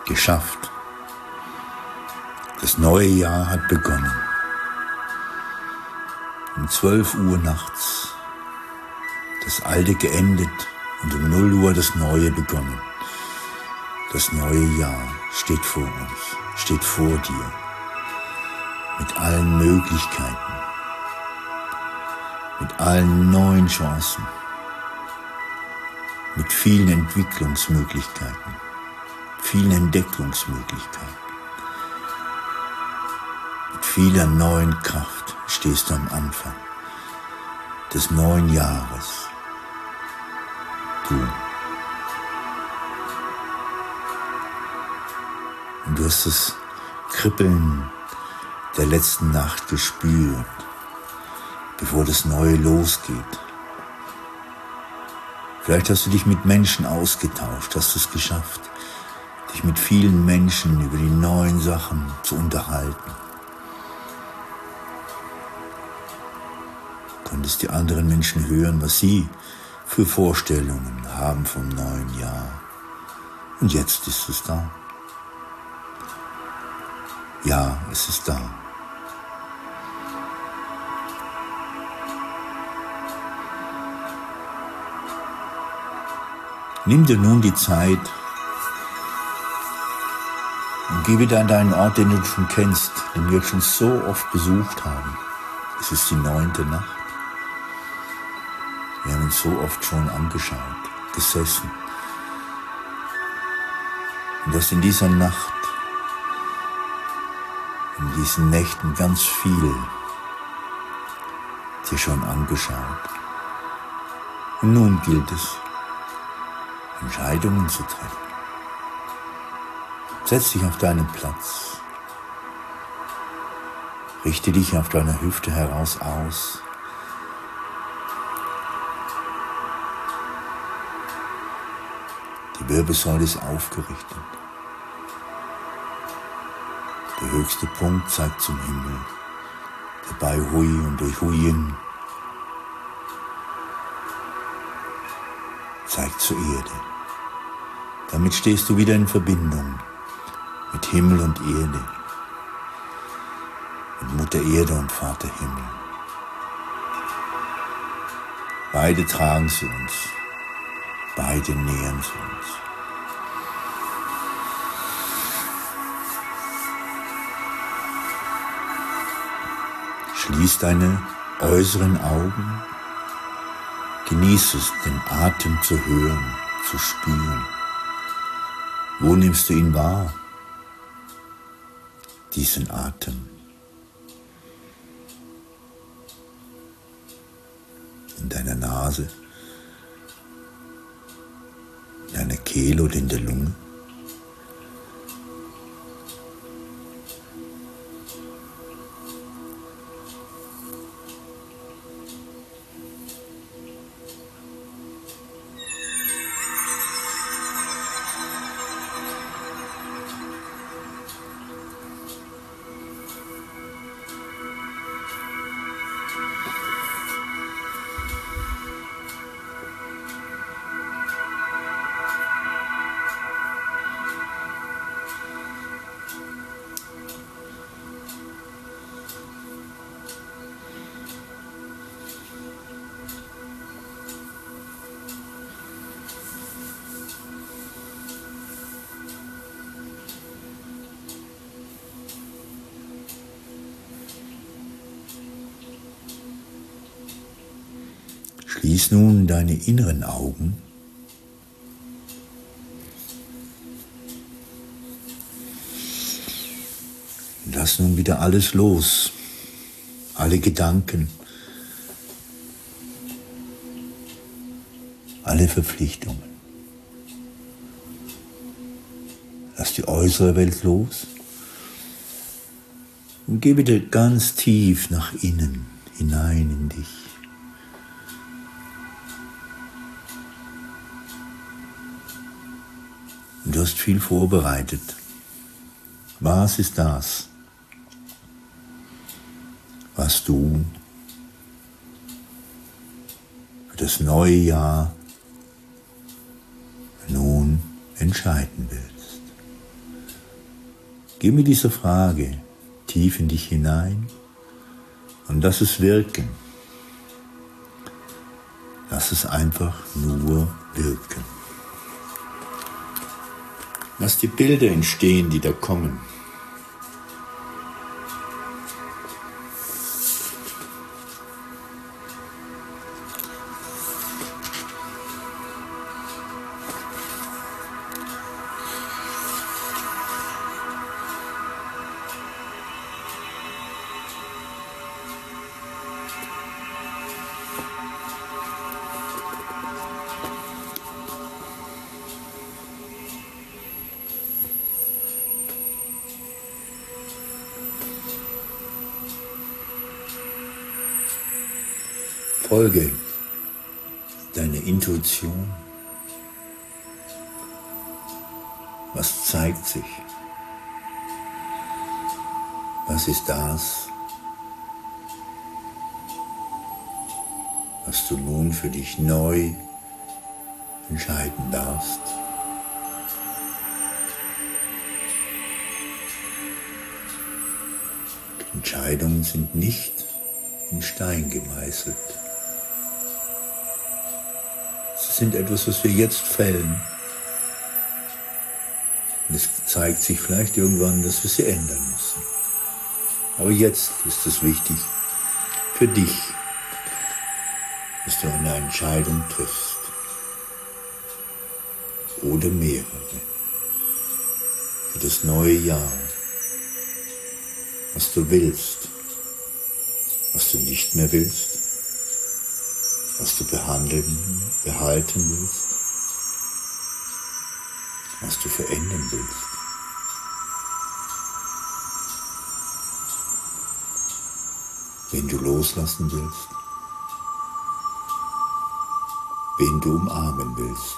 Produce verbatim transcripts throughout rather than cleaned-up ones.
geschafft. Das neue Jahr hat begonnen. Um zwölf Uhr nachts das Alte geendet und um null Uhr das Neue begonnen. Das neue Jahr steht vor uns, steht vor dir, mit allen Möglichkeiten, mit allen neuen Chancen, mit vielen Entwicklungsmöglichkeiten, vielen Entdeckungsmöglichkeiten. Mit vieler neuen Kraft stehst du am Anfang des neuen Jahres. Du. Und du hast das Kribbeln der letzten Nacht gespürt, bevor das Neue losgeht. Vielleicht hast du dich mit Menschen ausgetauscht, hast es geschafft, dich mit vielen Menschen über die neuen Sachen zu unterhalten. Du konntest die anderen Menschen hören, was sie für Vorstellungen haben vom neuen Jahr. Und jetzt ist es da. Ja, es ist da. Nimm dir nun die Zeit und geh wieder an deinen Ort, den du schon kennst, den wir schon so oft besucht haben. Es ist die neunte Nacht. Wir haben uns so oft schon angeschaut, gesessen. Und dass in dieser Nacht, in diesen Nächten ganz viel dir schon angeschaut. Und nun gilt es, Entscheidungen zu treffen. Setz dich auf deinen Platz. Richte dich auf deiner Hüfte heraus aus. Die Wirbelsäule ist aufgerichtet. Der höchste Punkt zeigt zum Himmel. Dabei Hui und durch Huien zeigt zur Erde. Damit stehst du wieder in Verbindung mit Himmel und Erde, mit Mutter Erde und Vater Himmel. Beide tragen sie uns, beide nähern sie uns. Schließ deine äußeren Augen, genieß es, den Atem zu hören, zu spüren. Wo nimmst du ihn wahr? Diesen Atem. In deiner Nase, in deiner Kehle oder in der Lunge? Schließ nun deine inneren Augen und lass nun wieder alles los, alle Gedanken, alle Verpflichtungen. Lass die äußere Welt los und geh wieder ganz tief nach innen, hinein in dich. Und du hast viel vorbereitet. Was ist das, was du für das neue Jahr nun entscheiden willst? Geh mit dieser Frage tief in dich hinein und lass es wirken. Lass es einfach nur wirken. Lass die Bilder entstehen, die da kommen. Folge deiner Intuition. Was zeigt sich? Was ist das, was du nun für dich neu entscheiden darfst? Entscheidungen sind nicht in Stein gemeißelt. Sie sind etwas, was wir jetzt fällen. Und es zeigt sich vielleicht irgendwann, dass wir sie ändern müssen. Aber jetzt ist es wichtig für dich, dass du eine Entscheidung triffst. Oder mehrere. Für das neue Jahr. Was du willst. Was du nicht mehr willst. Was du behandeln, behalten willst, was du verändern willst. Wen du loslassen willst, wen du umarmen willst.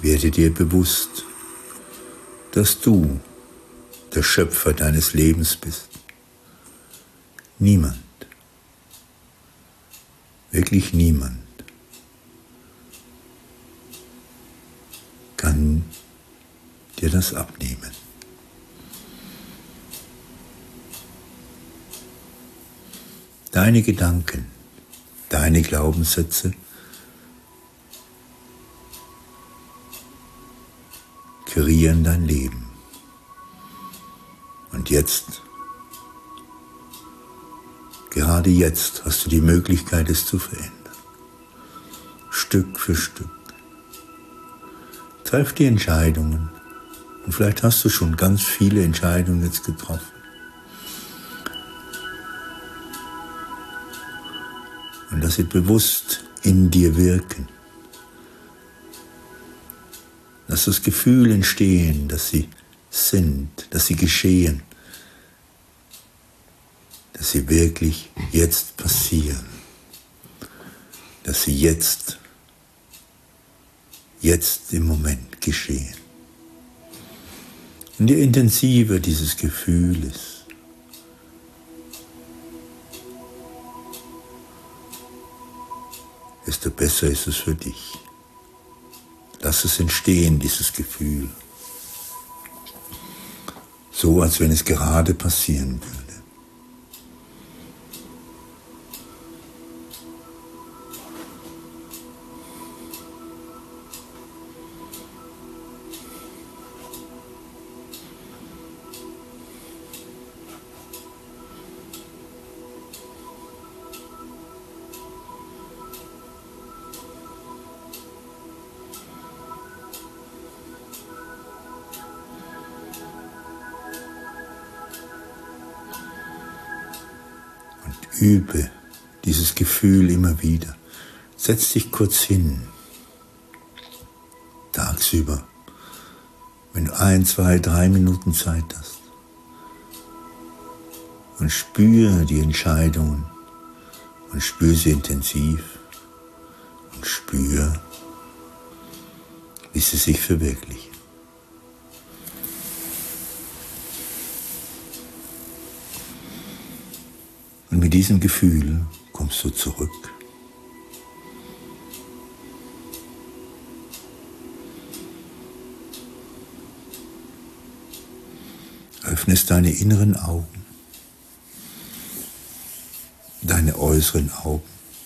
Werde dir bewusst, dass du der Schöpfer deines Lebens bist. Niemand, wirklich niemand, kann dir das abnehmen. Deine Gedanken, deine Glaubenssätze kreieren dein Leben. Und jetzt, gerade jetzt, hast du die Möglichkeit, es zu verändern. Stück für Stück. Treff die Entscheidungen. Und vielleicht hast du schon ganz viele Entscheidungen jetzt getroffen. Und lass sie bewusst in dir wirken. Lass das Gefühl entstehen, dass sie sind, dass sie geschehen, dass sie wirklich jetzt passieren, dass sie jetzt, jetzt im Moment geschehen. Und je intensiver dieses Gefühl ist, desto besser ist es für dich. Lass es entstehen, dieses Gefühl. So, als wenn es gerade passieren würde. Übe dieses Gefühl immer wieder. Setz dich kurz hin, tagsüber, wenn du ein, zwei, drei Minuten Zeit hast. Und spüre die Entscheidungen und spüre sie intensiv und spüre, wie sie sich verwirklichen. Und mit diesem Gefühl kommst du zurück. Öffnest deine inneren Augen, deine äußeren Augen.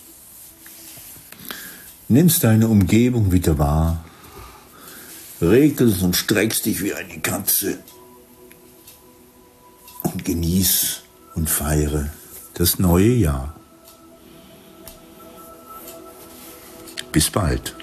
Nimmst deine Umgebung wieder wahr, regelst und streckst dich wie eine Katze und genieß und feiere das neue Jahr. Bis bald.